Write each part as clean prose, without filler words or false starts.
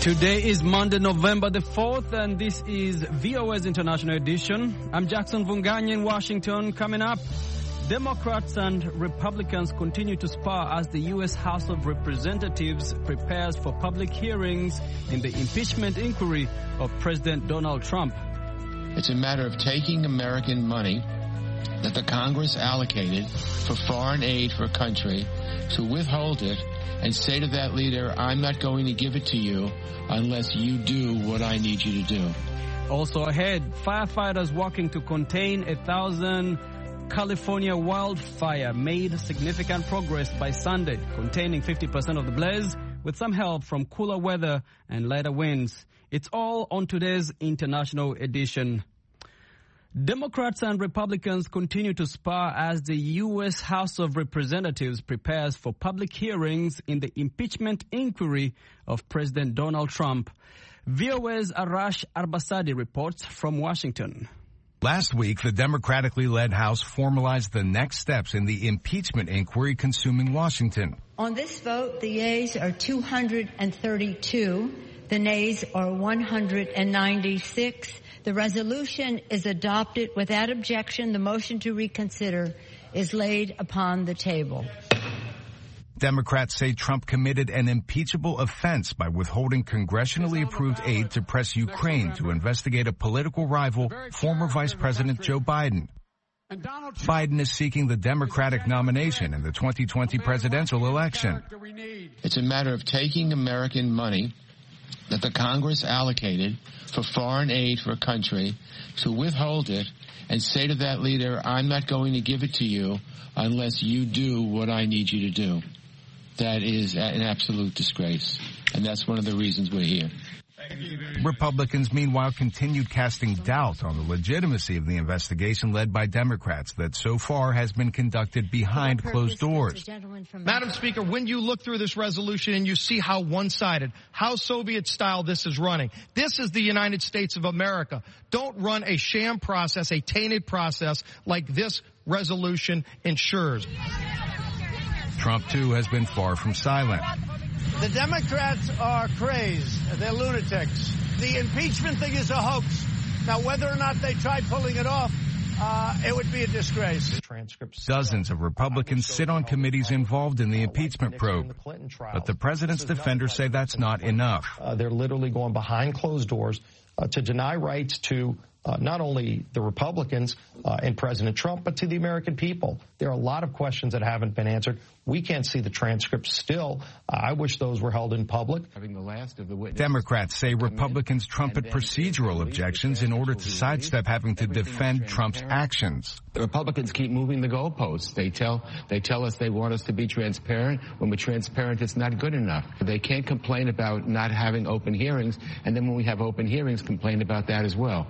Today is Monday, November the 4th, and this is VOA's International Edition. I'm Jackson Vunganya in Washington. Coming up, Democrats and Republicans continue to spar as the U.S. House of Representatives prepares for public hearings in the impeachment inquiry of President Donald Trump. It's a matter of taking American money that the Congress allocated for foreign aid for a country to withhold it and say to that leader, I'm not going to give it to you unless you do what I need you to do. Also ahead, firefighters working to contain 1,000 California wildfire made significant progress by Sunday, containing 50% of the blaze with some help from cooler weather and lighter winds. It's all on today's International Edition. Democrats and Republicans continue to spar as the U.S. House of Representatives prepares for public hearings in the impeachment inquiry of President Donald Trump. VOA's Arash Arbasadi reports from Washington. Last week, the democratically led House formalized the next steps in the impeachment inquiry consuming Washington. On this vote, the yeas are 232. The nays are 196. The resolution is adopted without objection. The motion to reconsider is laid upon the table. Democrats say Trump committed an impeachable offense by withholding congressionally approved aid to press Ukraine to investigate a political rival, former Vice President Joe Biden. Biden is seeking the Democratic nomination in the 2020 presidential election. It's a matter of taking American money that the Congress allocated for foreign aid for a country to withhold it and say to that leader, I'm not going to give it to you unless you do what I need you to do. That is an absolute disgrace, and that's one of the reasons we're here. Republicans, meanwhile, continued casting doubt on the legitimacy of the investigation led by Democrats that so far has been conducted behind closed doors. Madam Speaker, when you look through this resolution and you see how one-sided, how Soviet-style this is running, this is the United States of America. Don't run a sham process, a tainted process like this resolution ensures. Trump, too, has been far from silent. The Democrats are crazed. They're lunatics. The impeachment thing is a hoax. Now, whether or not they try pulling it off, it would be a disgrace. Dozens of Republicans sit on committees involved in the impeachment probe. But the president's defenders say that's not enough. They're literally going behind closed doors to deny rights to not only the Republicans and President Trump, but to the American people. There are a lot of questions that haven't been answered. We can't see the transcripts still. I wish those were held in public. Democrats say Republicans trumpet procedural objections in order to sidestep having to defend Trump's actions. The Republicans keep moving the goalposts. They tell us they want us to be transparent. When we're transparent, it's not good enough. They can't complain about not having open hearings, and then when we have open hearings, complain about that as well.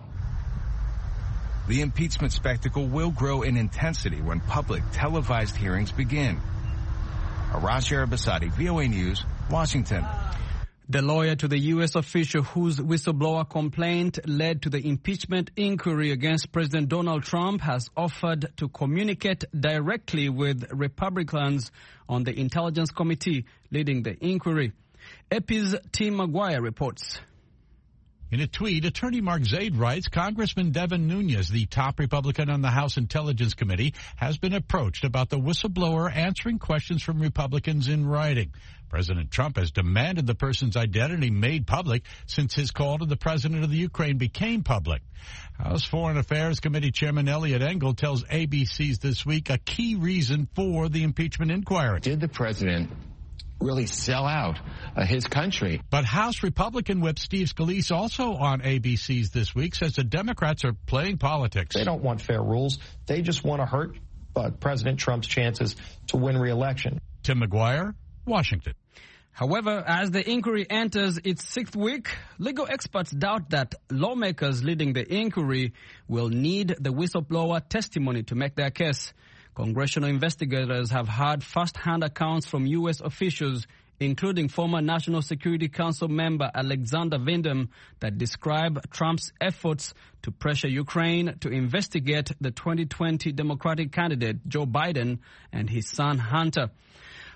The impeachment spectacle will grow in intensity when public televised hearings begin. Arash Arabasadi, VOA News, Washington. The lawyer to the U.S. official whose whistleblower complaint led to the impeachment inquiry against President Donald Trump has offered to communicate directly with Republicans on the Intelligence Committee leading the inquiry. AP's Tim Maguire reports. In a tweet, attorney Mark Zaid writes, Congressman Devin Nunes, the top Republican on the House Intelligence Committee, has been approached about the whistleblower answering questions from Republicans in writing. President Trump has demanded the person's identity made public since his call to the president of the Ukraine became public. House Foreign Affairs Committee Chairman Eliot Engel tells ABC's This Week a key reason for the impeachment inquiry. Did the president really sell out his country? But House Republican Whip Steve Scalise, also on ABC's This Week, says the Democrats are playing politics. They don't want fair rules. They just want to hurt President Trump's chances to win re-election. Tim Maguire, Washington. However, as the inquiry enters its sixth week, legal experts doubt that lawmakers leading the inquiry will need the whistleblower testimony to make their case. Congressional investigators have had first-hand accounts from U.S. officials, including former National Security Council member Alexander Vindman, that describe Trump's efforts to pressure Ukraine to investigate the 2020 Democratic candidate Joe Biden and his son Hunter.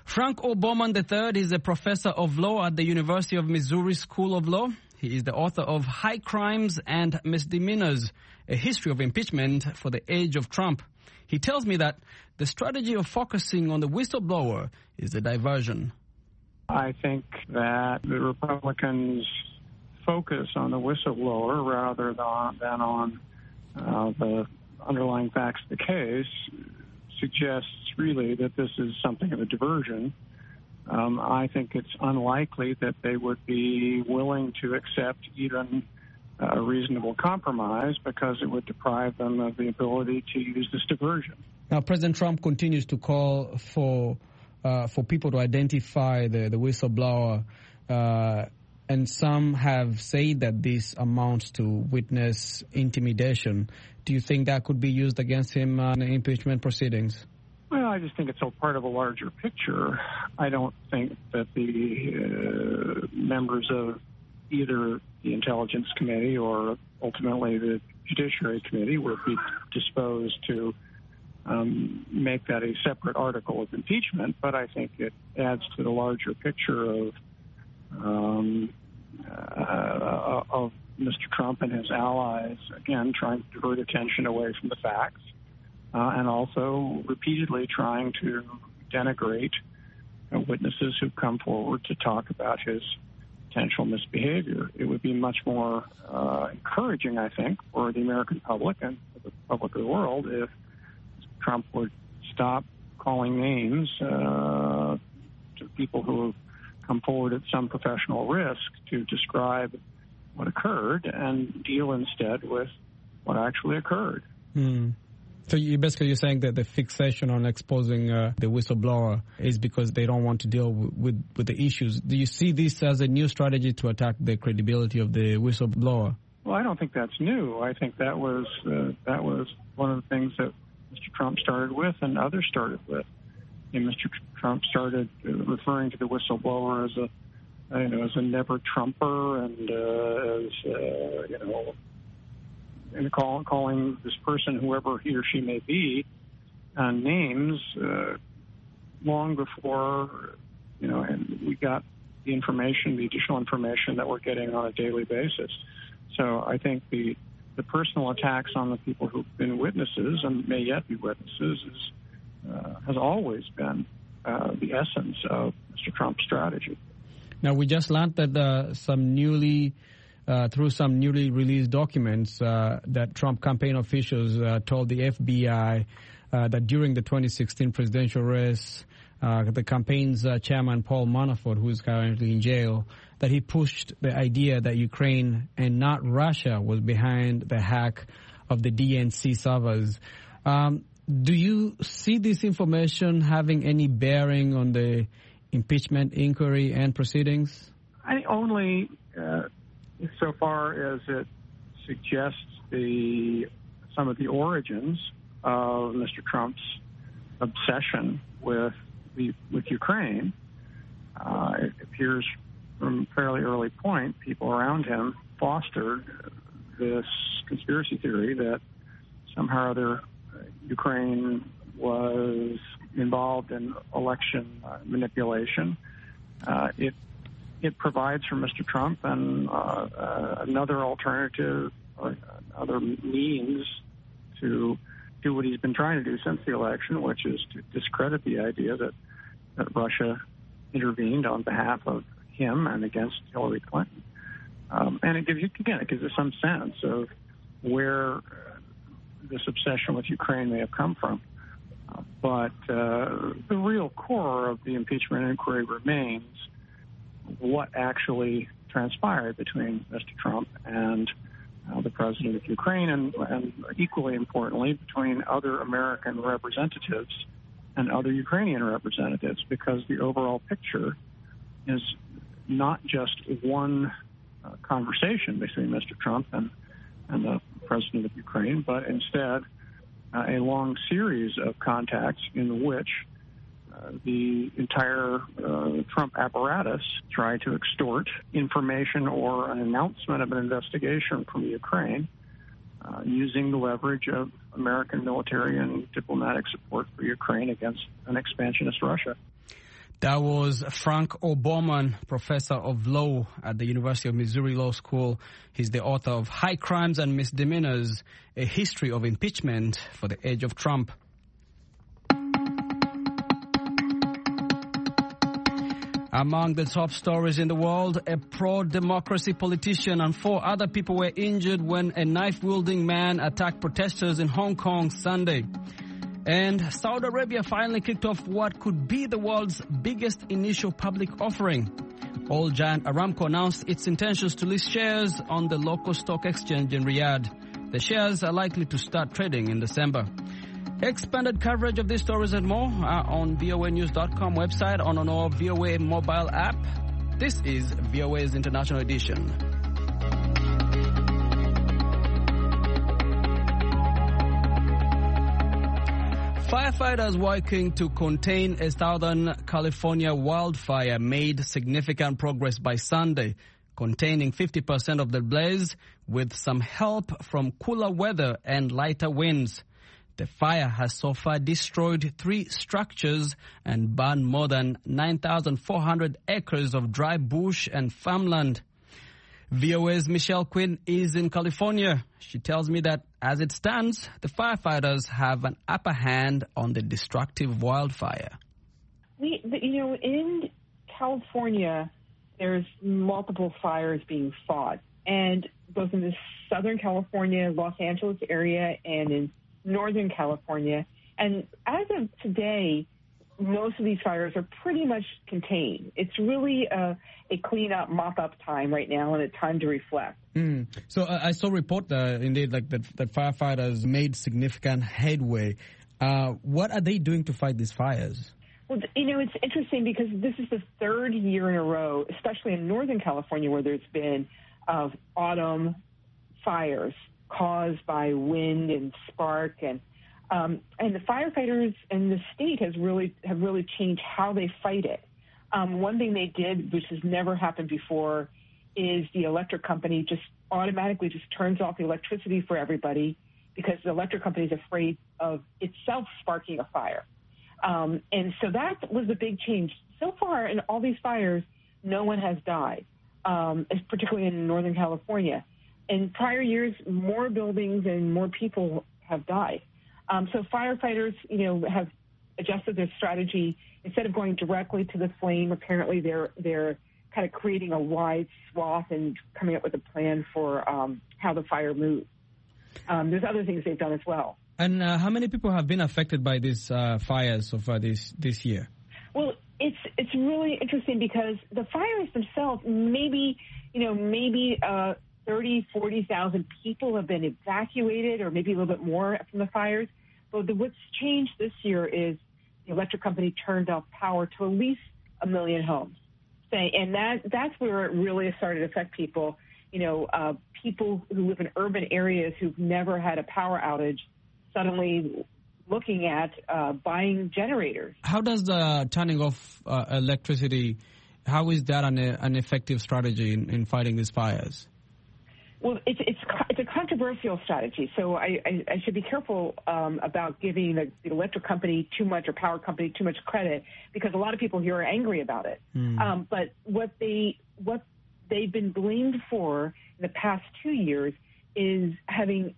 Frank O. Bowman III is a professor of law at the University of Missouri School of Law. He is the author of High Crimes and Misdemeanors, A History of Impeachment for the Age of Trump. He tells me that the strategy of focusing on the whistleblower is a diversion. I think that the Republicans focus on the whistleblower rather than on the underlying facts of the case suggests really that this is something of a diversion. I think it's unlikely that they would be willing to accept even a reasonable compromise because it would deprive them of the ability to use this diversion. Now, President Trump continues to call for people to identify the whistleblower, and some have said that this amounts to witness intimidation. Do you think that could be used against him in impeachment proceedings? Well, I just think it's all part of a larger picture. I don't think that the members of either the Intelligence Committee or ultimately the Judiciary Committee would be disposed to make that a separate article of impeachment, but I think it adds to the larger picture of Mr. Trump and his allies, again, trying to divert attention away from the facts, and also repeatedly trying to denigrate witnesses who come forward to talk about his potential misbehavior. It would be much more encouraging, I think, for the American public and for the public of the world if Trump would stop calling names to people who have come forward at some professional risk to describe what occurred and deal instead with what actually occurred. So you're saying that the fixation on exposing the whistleblower is because they don't want to deal with the issues. Do you see this as a new strategy to attack the credibility of the whistleblower? Well, I don't think that's new. I think that was one of the things that Mr. Trump started with and others started with. And Mr. Trump started referring to the whistleblower as a never Trumper and and calling this person, whoever he or she may be, names long before and we got the information, the additional information that we're getting on a daily basis. So I think the personal attacks on the people who've been witnesses and may yet be witnesses has always been the essence of Mr. Trump's strategy. Now, we just learned that through some newly released documents that Trump campaign officials told the FBI that during the 2016 presidential race, the campaign's chairman, Paul Manafort, who is currently in jail, that he pushed the idea that Ukraine and not Russia was behind the hack of the DNC servers. Do you see this information having any bearing on the impeachment inquiry and proceedings? Only so far as it suggests some of the origins of Mr. Trump's obsession with Ukraine. It appears from a fairly early point, people around him fostered this conspiracy theory that somehow or other Ukraine was involved in election manipulation. It provides for Mr. Trump and another alternative or other means to do what he's been trying to do since the election, which is to discredit the idea that Russia intervened on behalf of him and against Hillary Clinton. And it gives you some sense of where this obsession with Ukraine may have come from. But the real core of the impeachment inquiry remains what actually transpired between Mr. Trump and the president of Ukraine, and equally importantly, between other American representatives and other Ukrainian representatives, because the overall picture is not just one conversation between Mr. Trump and the president of Ukraine, but instead a long series of contacts in which the entire Trump apparatus tried to extort information or an announcement of an investigation from Ukraine using the leverage of American military and diplomatic support for Ukraine against an expansionist Russia. That was Frank O'Borman, professor of law at the University of Missouri Law School. He's the author of High Crimes and Misdemeanors, A History of Impeachment for the Age of Trump. Among the top stories in the world, a pro-democracy politician and 4 other people were injured when a knife-wielding man attacked protesters in Hong Kong Sunday. And Saudi Arabia finally kicked off what could be the world's biggest initial public offering. Oil giant Aramco announced its intentions to list shares on the local stock exchange in Riyadh. The shares are likely to start trading in December. Expanded coverage of these stories and more are on voanews.com website, on our VOA mobile app. This is VOA's International Edition. Firefighters working to contain a Southern California wildfire made significant progress by Sunday, containing 50% of the blaze with some help from cooler weather and lighter winds. The fire has so far destroyed 3 structures and burned more than 9,400 acres of dry bush and farmland. VOA's Michelle Quinn is in California. She tells me that as it stands, the firefighters have an upper hand on the destructive wildfire. In California, there's multiple fires being fought, and both in the Southern California, Los Angeles area, and in Northern California. And as of today, most of these fires are pretty much contained. It's really a clean-up, mop-up time right now, and a time to reflect. So I saw a report, indeed, like that firefighters made significant headway. What are they doing to fight these fires? Well, it's interesting because this is the 3rd year in a row, especially in Northern California, where there's been autumn fires caused by wind and spark, and the firefighters and the state have really changed how they fight it. One thing they did, which has never happened before, is the electric company just automatically just turns off the electricity for everybody because the electric company is afraid of itself sparking a fire. And so that was a big change. So far in all these fires, no one has died, particularly in Northern California. In prior years, more buildings and more people have died. So firefighters, have adjusted their strategy. Instead of going directly to the flame, apparently they're kind of creating a wide swath and coming up with a plan for how the fire moves. There's other things they've done as well. And how many people have been affected by these fires so far this year? Well, it's really interesting because the fires themselves, maybe 30,000, 40,000 people have been evacuated, or maybe a little bit more from the fires. But what's changed this year is the electric company turned off power to at least 1 million homes. And that's where it really started to affect people. People who live in urban areas who've never had a power outage suddenly looking at buying generators. How does the turning off electricity, how is that an effective strategy in fighting these fires? Well, it's a controversial strategy, so I should be careful about giving the electric company too much, or power company too much credit, because a lot of people here are angry about it. But what they've been blamed for in the past 2 years is having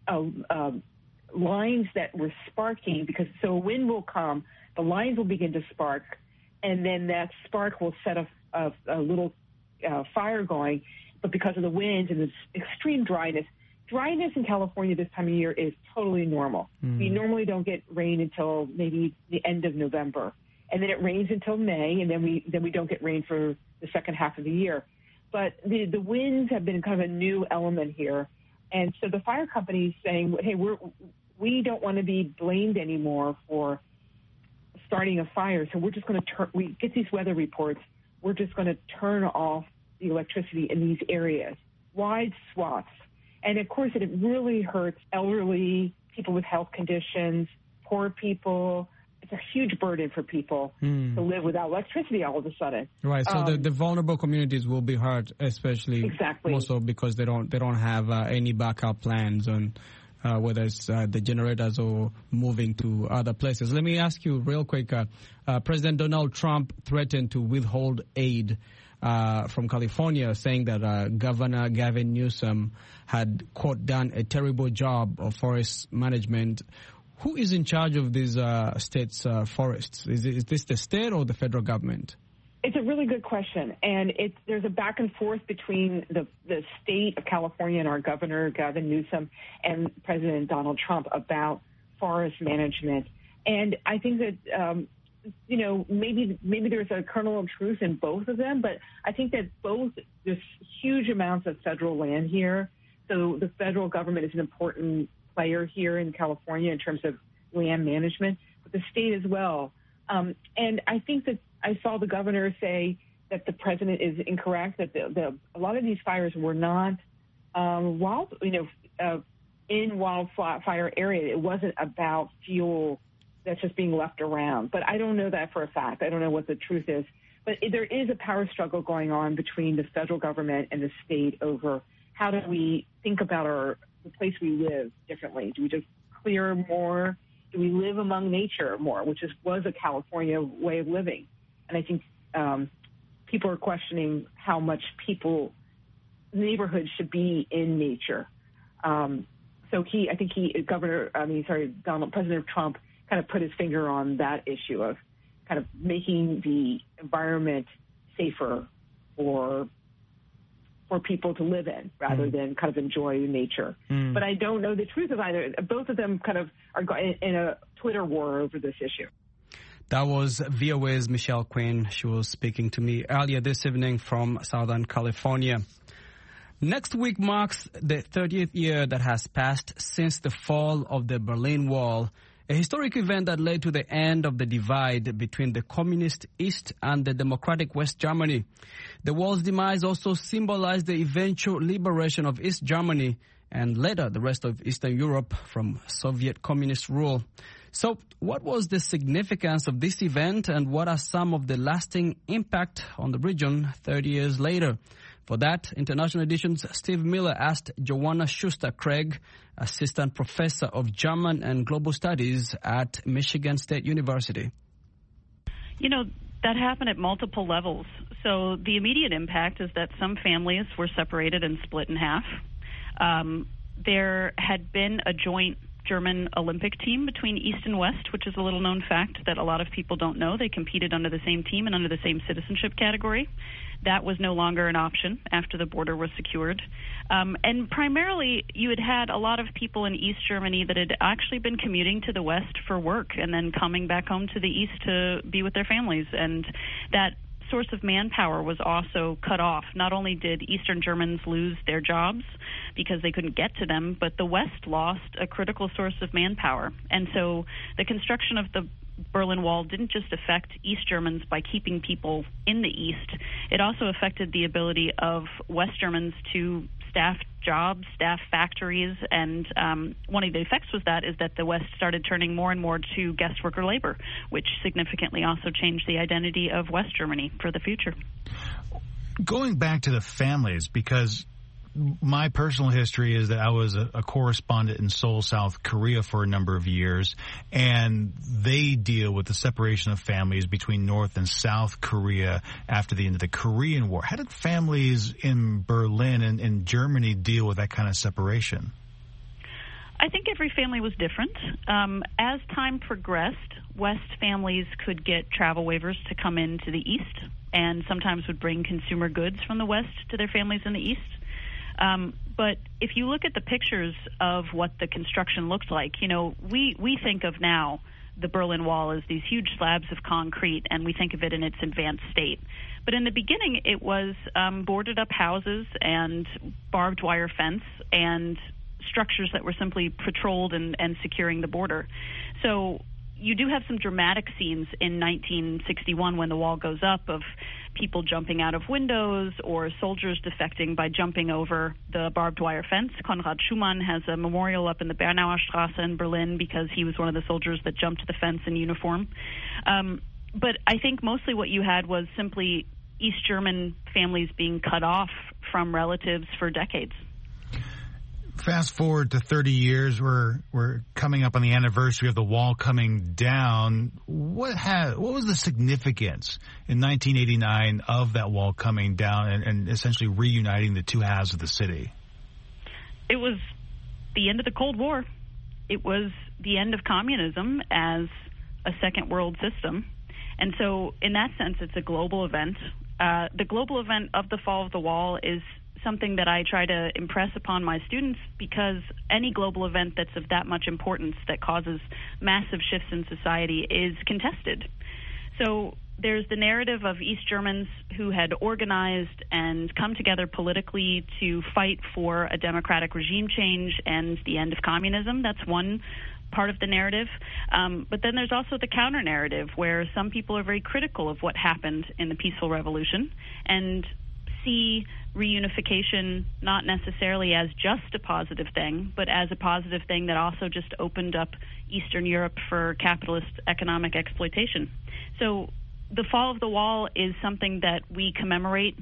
lines that were sparking, because so wind will come, the lines will begin to spark, and then that spark will set a little fire going. But because of the winds and the extreme dryness in California this time of year is totally normal. We normally don't get rain until maybe the end of November, and then it rains until May, and then we don't get rain for the second half of the year. But the winds have been kind of a new element here, and so the fire company is saying, hey, we don't want to be blamed anymore for starting a fire, so we're just going to we get these weather reports, we're just going to turn off the electricity in these areas, wide swaths. And of course, it really hurts elderly, people with health conditions, poor people. It's a huge burden for people to live without electricity all of a sudden. Right. So the vulnerable communities will be hurt, especially exactly. also because they don't have any backup plans whether it's the generators or moving to other places. Let me ask you real quick. President Donald Trump threatened to withhold aid from California, saying that Governor Gavin Newsom had, quote, done a terrible job of forest management. Who is in charge of these states' forests? Is this the state or the federal government? It's a really good question, and there's a back and forth between the state of California and our governor, Gavin Newsom, and President Donald Trump about forest management. And I think that, maybe there's a kernel of truth in both of them, but I think that there's huge amounts of federal land here. So the federal government is an important player here in California in terms of land management, but the state as well. And I think that I saw the governor say that the president is incorrect, that a lot of these fires were not in wildfire area. It wasn't about fuel that's just being left around. But I don't know that for a fact. I don't know what the truth is. But there is a power struggle going on between the federal government and the state over how do we think about the place we live differently. Do we just clear more? Do we live among nature more, which was a California way of living? And I think people are questioning how much neighborhoods should be in nature. So President Trump kind of put his finger on that issue of kind of making the environment safer for people to live in rather than kind of enjoy nature. But I don't know the truth of either. Both of them kind of are in a Twitter war over this issue. That was VOA's Michelle Quinn. She was speaking to me earlier this evening from Southern California. Next week marks the 30th year that has passed since the fall of the Berlin Wall, a historic event that led to the end of the divide between the communist East and the democratic West Germany. The wall's demise also symbolized the eventual liberation of East Germany and later the rest of Eastern Europe from Soviet communist rule. So what was the significance of this event and what are some of the lasting impact on the region 30 years later? For that, International Edition's Steve Miller asked Joanna Schuster-Craig, Assistant Professor of German and Global Studies at Michigan State University. You know, that happened at multiple levels. So the immediate impact is that some families were separated and split in half. There had been a joint German Olympic team between East and West, which is a little known fact that a lot of people don't know. They competed under the same team and under the same citizenship category. That was no longer an option after the border was secured. And primarily, you had a lot of people in East Germany that had actually been commuting to the West for work and then coming back home to the East to be with their families. And that source of manpower was also cut off. Not only did Eastern Germans lose their jobs because they couldn't get to them, but the West lost a critical source of manpower. And so the construction of the Berlin Wall didn't just affect East Germans by keeping people in the East. It also affected the ability of West Germans to staff jobs, staff factories, and one of the effects was that the West started turning more and more to guest worker labor, which significantly also changed the identity of West Germany for the future. Going back to the families, because my personal history is that I was a correspondent in Seoul, South Korea for a number of years, and they deal with the separation of families between North and South Korea after the end of the Korean War. How did families in Berlin and in Germany deal with that kind of separation? I think every family was different. As time progressed, West families could get travel waivers to come into the East and sometimes would bring consumer goods from the West to their families in the East. But if you look at the pictures of what the construction looked like, we think of now the Berlin Wall as these huge slabs of concrete, and we think of it in its advanced state. But in the beginning, it was boarded up houses and barbed wire fence and structures that were simply patrolled and securing the border. So you do have some dramatic scenes in 1961 when the wall goes up of people jumping out of windows or soldiers defecting by jumping over the barbed wire fence. Konrad Schumann has a memorial up in the Bernauer Straße in Berlin because he was one of the soldiers that jumped the fence in uniform. But I think mostly what you had was simply East German families being cut off from relatives for decades. Fast forward to 30 years, we're coming up on the anniversary of the wall coming down. What was the significance in 1989 of that wall coming down and essentially reuniting the two halves of the city? It was the end of the Cold War. It was the end of communism as a second world system. And so in that sense, it's a global event. The global event of the fall of the wall is something that I try to impress upon my students, because any global event that's of that much importance that causes massive shifts in society is contested. So there's the narrative of East Germans who had organized and come together politically to fight for a democratic regime change and the end of communism. That's one part of the narrative. But then there's also the counter narrative, where some people are very critical of what happened in the peaceful revolution and see reunification not necessarily as just a positive thing, but as a positive thing that also just opened up Eastern Europe for capitalist economic exploitation. So the fall of the wall is something that we commemorate,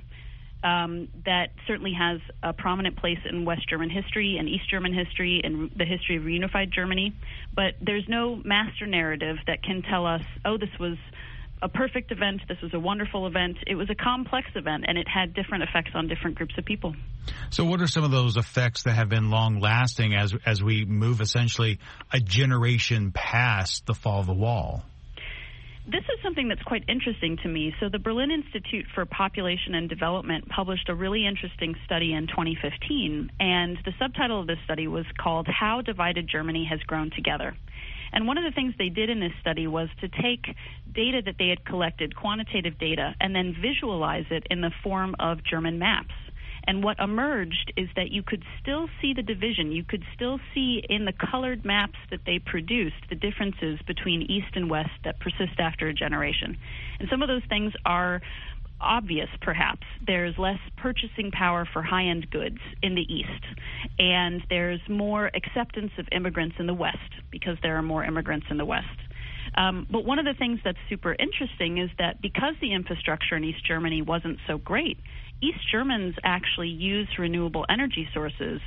that certainly has a prominent place in West German history and East German history and the history of reunified Germany. But there's no master narrative that can tell us, oh, this was a perfect event, this was a wonderful event. It was a complex event, and it had different effects on different groups of people. So what are some of those effects that have been long-lasting as we move essentially a generation past the fall of the wall? This is something that's quite interesting to me. So the Berlin Institute for Population and Development published a really interesting study in 2015, and the subtitle of this study was called How Divided Germany Has Grown Together. And one of the things they did in this study was to take data that they had collected, quantitative data, and then visualize it in the form of German maps. And what emerged is that you could still see the division. You could still see in the colored maps that they produced the differences between East and West that persist after a generation. And some of those things are obvious, perhaps. There's less purchasing power for high-end goods in the East, and there's more acceptance of immigrants in the West because there are more immigrants in the West. But one of the things that's super interesting is that because the infrastructure in East Germany wasn't so great, East Germans actually use renewable energy sources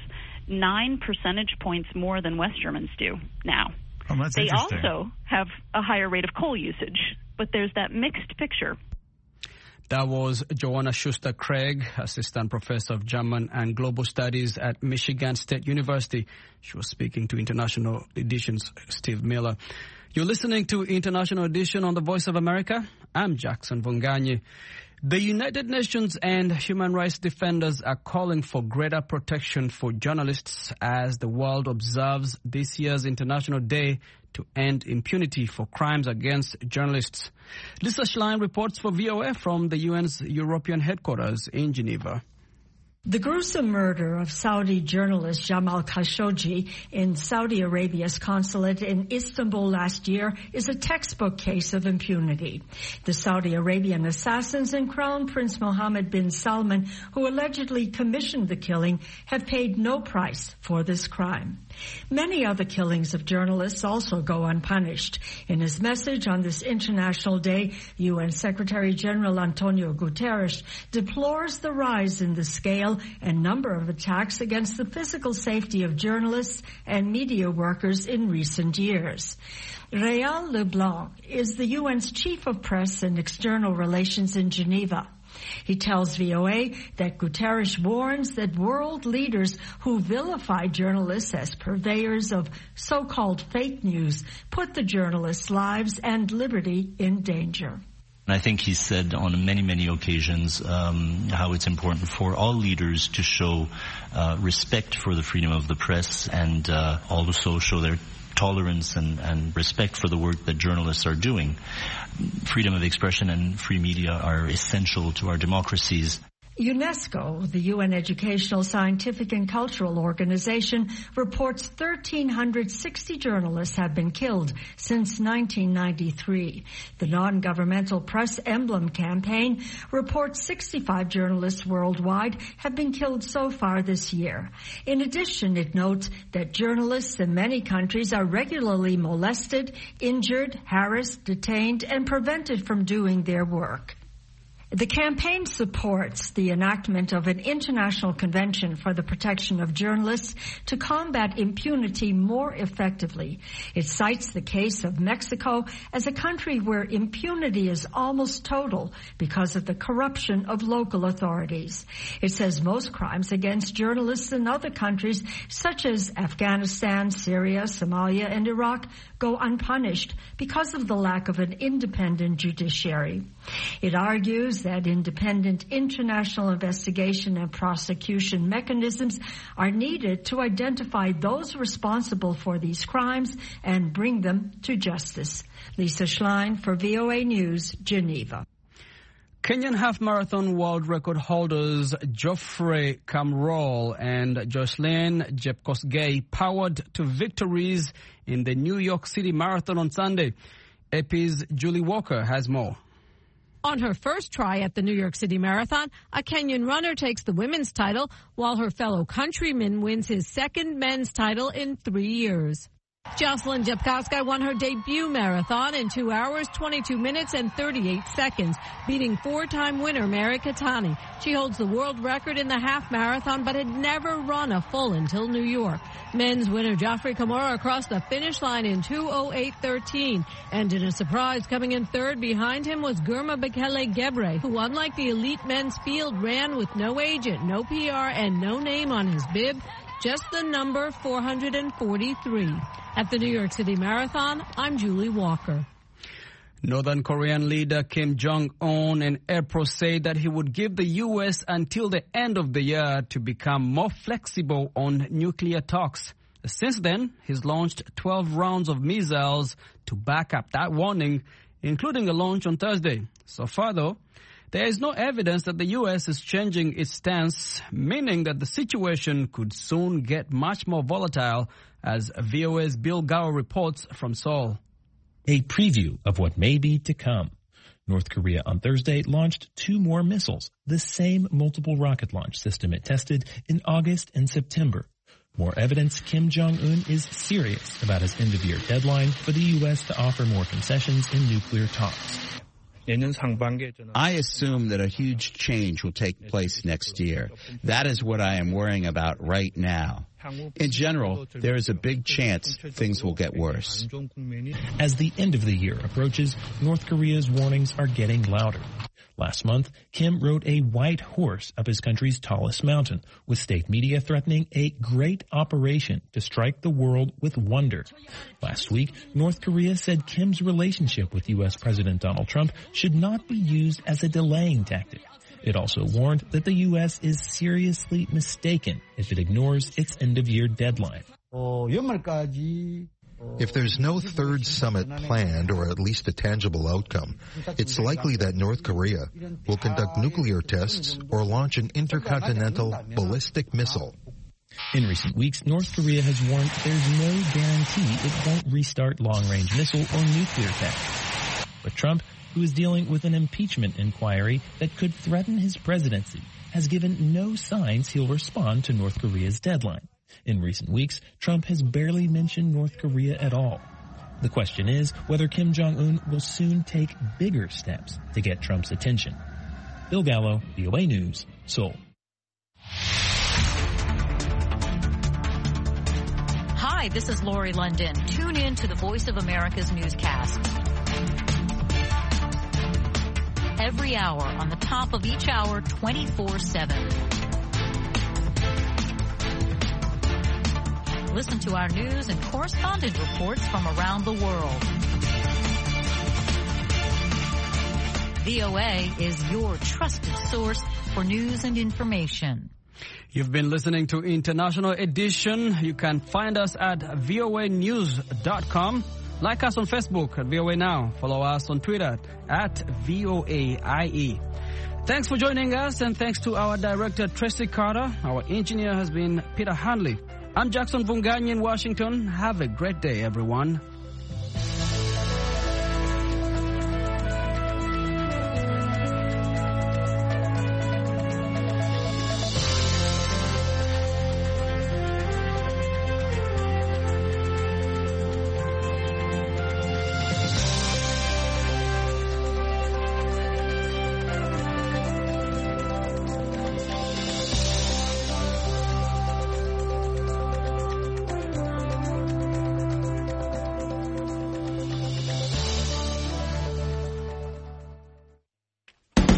9 percentage points more than West Germans do now. Oh, that's they interesting. also have a higher rate of coal usage, but there's that mixed picture. That was Joanna Schuster-Craig, Assistant Professor of German and Global Studies at Michigan State University. She was speaking to International Edition's Steve Miller. You're listening to International Edition on the Voice of America. I'm Jackson Vonganye. The United Nations and human rights defenders are calling for greater protection for journalists as the world observes this year's International Day to end impunity for crimes against journalists. Lisa Schlein reports for VOA from the UN's European headquarters in Geneva. The gruesome murder of Saudi journalist Jamal Khashoggi in Saudi Arabia's consulate in Istanbul last year is a textbook case of impunity. The Saudi Arabian assassins and Crown Prince Mohammed bin Salman, who allegedly commissioned the killing, have paid no price for this crime. Many other killings of journalists also go unpunished. In his message on this International Day, UN Secretary General Antonio Guterres deplores the rise in the scale and number of attacks against the physical safety of journalists and media workers in recent years. Réal Leblanc is the UN's Chief of Press and External Relations in Geneva. He tells VOA that Guterres warns that world leaders who vilify journalists as purveyors of so-called fake news put the journalists' lives and liberty in danger. I think he said on many, many occasions how it's important for all leaders to show respect for the freedom of the press and also show their tolerance and respect for the work that journalists are doing. Freedom of expression and free media are essential to our democracies. UNESCO, the UN Educational, Scientific and Cultural Organization, reports 1,360 journalists have been killed since 1993. The non-governmental Press Emblem campaign reports 65 journalists worldwide have been killed so far this year. In addition, it notes that journalists in many countries are regularly molested, injured, harassed, detained, and prevented from doing their work. The campaign supports the enactment of an international convention for the protection of journalists to combat impunity more effectively. It cites the case of Mexico as a country where impunity is almost total because of the corruption of local authorities. It says most crimes against journalists in other countries, such as Afghanistan, Syria, Somalia, and Iraq, go unpunished because of the lack of an independent judiciary. It argues that independent international investigation and prosecution mechanisms are needed to identify those responsible for these crimes and bring them to justice. Lisa Schlein for VOA News, Geneva. Kenyan half-marathon world record holders Geoffrey Kamworor and Jocelyn Jepkosgei powered to victories in the New York City Marathon on Sunday. AP's Julie Walker has more. On her first try at the New York City Marathon, a Kenyan runner takes the women's title, while her fellow countryman wins his second men's title in 3 years. Jocelyn Jepkosgei won her debut marathon in 2 hours, 22 minutes, and 38 seconds, beating four-time winner Mary Keitany. She holds the world record in the half marathon, but had never run a full until New York. Men's winner Geoffrey Kamworor crossed the finish line in 2:08:13, and in a surprise, coming in third behind him was Girma Bekele Gebre, who, unlike the elite men's field, ran with no agent, no PR, and no name on his bib, just the number 443. At the New York City Marathon, I'm Julie Walker. Northern Korean leader Kim Jong-un in April said that he would give the U.S. until the end of the year to become more flexible on nuclear talks. Since then, he's launched 12 rounds of missiles to back up that warning, including a launch on Thursday. So far, though, there is no evidence that the U.S. is changing its stance, meaning that the situation could soon get much more volatile, as VOA's Bill Gower reports from Seoul. A preview of what may be to come. North Korea on Thursday launched 2 more missiles, the same multiple rocket launch system it tested in August and September. More evidence Kim Jong-un is serious about his end-of-year deadline for the U.S. to offer more concessions in nuclear talks. I assume that a huge change will take place next year. That is what I am worrying about right now. In general, there is a big chance things will get worse. As the end of the year approaches, North Korea's warnings are getting louder. Last month, Kim rode a white horse up his country's tallest mountain, with state media threatening a great operation to strike the world with wonder. Last week, North Korea said Kim's relationship with U.S. President Donald Trump should not be used as a delaying tactic. It also warned that the U.S. is seriously mistaken if it ignores its end-of-year deadline. If there's no third summit planned, or at least a tangible outcome, it's likely that North Korea will conduct nuclear tests or launch an intercontinental ballistic missile. In recent weeks, North Korea has warned there's no guarantee it won't restart long-range missile or nuclear tests. But Trump, who is dealing with an impeachment inquiry that could threaten his presidency, has given no signs he'll respond to North Korea's deadline. In recent weeks, Trump has barely mentioned North Korea at all. The question is whether Kim Jong-un will soon take bigger steps to get Trump's attention. Bill Gallo, VOA News, Seoul. Hi, this is Lori London. Tune in to the Voice of America's newscast. Every hour, on the top of each hour, 24/7. Listen to our news and correspondent reports from around the world. VOA is your trusted source for news and information. You've been listening to International Edition. You can find us at voanews.com. Like us on Facebook at VOA Now. Follow us on Twitter at VOAIE. Thanks for joining us, and thanks to our director, Tracy Carter. Our engineer has been Peter Hanley. I'm Jackson Vunganyi in Washington. Have a great day, everyone.